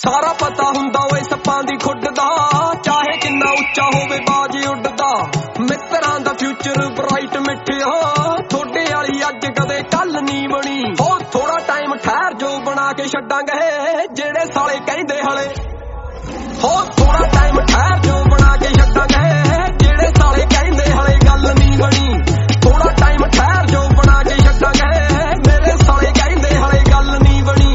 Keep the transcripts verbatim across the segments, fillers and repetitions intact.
ਸਾਰਾ ਪਤਾ ਹੁੰਦਾ ਓਏ ਸੱਪਾਂ ਦੀ ਖੁੱਡ ਦਾ, ਚਾਹੇ ਕਿੰਨਾ ਉੱਚਾ ਹੋਵੇ ਬਾਜ ਉੱਡਦਾ। ਮਿੱਤਰਾਂ ਦਾ ਫਿਊਚਰ ਬ੍ਰਾਈਟ ਮਿੱਠਿਆ, ਥੋੜੇ ਵਾਲੀ ਅੱਜ ਕਦੇ ਕੱਲ ਨੀ ਬਣੀ। ਹੋ ਥੋੜਾ ਟਾਈਮ ਠਹਿਰ ਜੋ ਬਣਾ ਕੇ ਛੱਡਾਂਗੇ ਜਿਹੜੇ ਸਾਲੇ ਕਹਿੰਦੇ ਹਲੇ। ਹੋ ਥੋੜਾ ਟਾਈਮ ਠਹਿਰ ਜੋ ਬਣਾ ਕੇ ਛੱਡਾਂਗੇ ਜਿਹੜੇ ਸਾਲੇ ਕਹਿੰਦੇ ਹਲੇ ਗੱਲ ਨੀ ਬਣੀ। ਥੋੜਾ ਟਾਈਮ ਠਹਿਰ ਜੋ ਬਣਾ ਕੇ ਛੱਡਾਂਗੇ ਮੇਰੇ ਸਾਲੇ ਕਹਿੰਦੇ ਹਲੇ ਗੱਲ ਨੀ ਬਣੀ।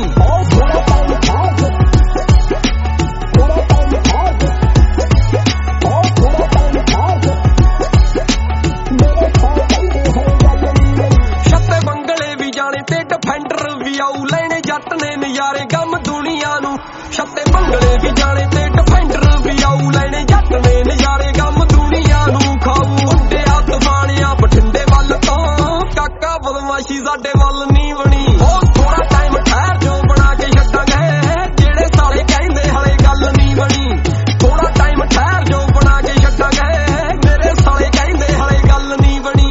ਛੱਤੇ ਬੰਗਲੇ ਵੀ ਜਾਣੇ ਤੇ ਡਿਫੈਂਡਰ ਵੀ ਆਊ ਲੈਣੇ ਜੱਟ ਨੇ ਨਜ਼ਾਰੇ ਗਮ ਦੁਨੀਆ ਨੂੰ। ਛੱਤੇ ਬੰਗਲੇ ਵੀ ਜਾਣੇ ਤੇ ਡਿਫੈਂਡਰ ਵੀ ਆਊ ਲੈਣੇ ਜੱਟ ਨੇ ਨਜ਼ਾਰੇ ਗਮ ਦੁਨੀਆ ਨੂੰ ਖਾਊ। ਉੱਡਿਆ ਤੂਫਾਨਿਆ ਬਠਿੰਡੇ ਵੱਲ ਤੋਂ ਕਾਕਾ ਬਦਮਾਸ਼ੀ ਸਾਡੇ ਵੱਲ ਨੀ ਬਣੀ। ਉਹ ਥੋੜਾ ਟਾਈਮ ਠਹਿਰ ਜੋ ਬਣਾ ਕੇ ਛੱਡਾਂਗੇ ਜਿਹੜੇ ਸਾਲੇ ਕਹਿੰਦੇ ਹਲੇ ਗੱਲ ਨੀ ਬਣੀ। ਥੋੜਾ ਟਾਈਮ ਠਹਿਰ ਜੋ ਬਣਾ ਕੇ ਛੱਡਾਂਗੇ ਮੇਰੇ ਸਾਲੇ ਕਹਿੰਦੇ ਹਲੇ ਗੱਲ ਨੀ ਬਣੀ।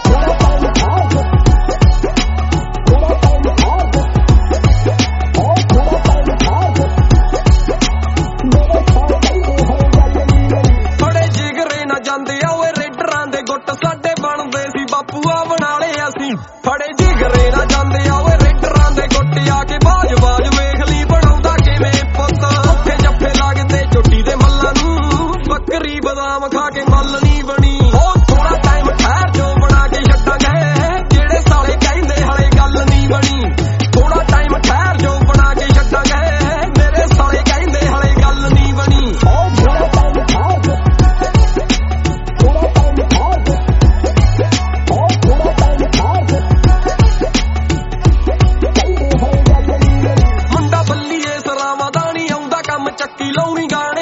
ਜਾਂਦੇ ਆ ਓਏ ਰੇਡਰਾਂ ਦੇ ਗੁੱਟ ਸਾਡੇ ਬਣਦੇ ਸੀ ਬਾਪੂਆ ਬਣਾ ਲਏ ਅਸੀਂ। ਫੜੇ ਜਿਗਰੇ ਨਾ ਜਾਂਦੇ ਆ ਓਏ ਰੇਡਰਾਂ ਦੇ ਗੁੱਟ ਆ ਕੇ ਬਾਜ ਬਾਜ ਵੇਖ ਲਈ ਬਣਾਉਂਦਾ ਕਿਵੇਂ ਪੁੱਤ। ਉੱਥੇ ਜੱਫੇ ਲੱਗਦੇ ਚੋਟੀ ਦੇ ਮੱਲਾਂ ਨੂੰ, ਬੱਕਰੀ ਬਦਾਮ ਖਾ ਕੇ ਮੱਲ ਨੀ ਬਣੀ। ਉਹ ਥੋੜਾ ਟਾਈਮ ਠਹਿਰ ਜੋ ਬਣਾ ਕੇ ਛੱਡਾਂਗੇ ਜਿਹੜੇ ਸਾਲੇ ਕਹਿੰਦੇ ਹਲੇ ਗੱਲ ਨੀ ਬਣੀ। ਥੋੜਾ ਟਾਈਮ ਠਹਿਰ ਜੋ ਬਣਾ ਕੇ ਛੱਡਾਂਗੇ ਮੇਰੇ ਸਾਲੇ ਕਹਿੰਦੇ ਹਲੇ ਗੱਲ ਨੀ ਬਣੀ। ਮੁੰਡਾ ਬੱਲੀਏ ਸਰਾਵਾਂ ਦਾ ਨੀ ਆਉਂਦਾ ਕੰਮ ਚੱਕੀ ਲਾਉਣੀ ਗਾਣੇ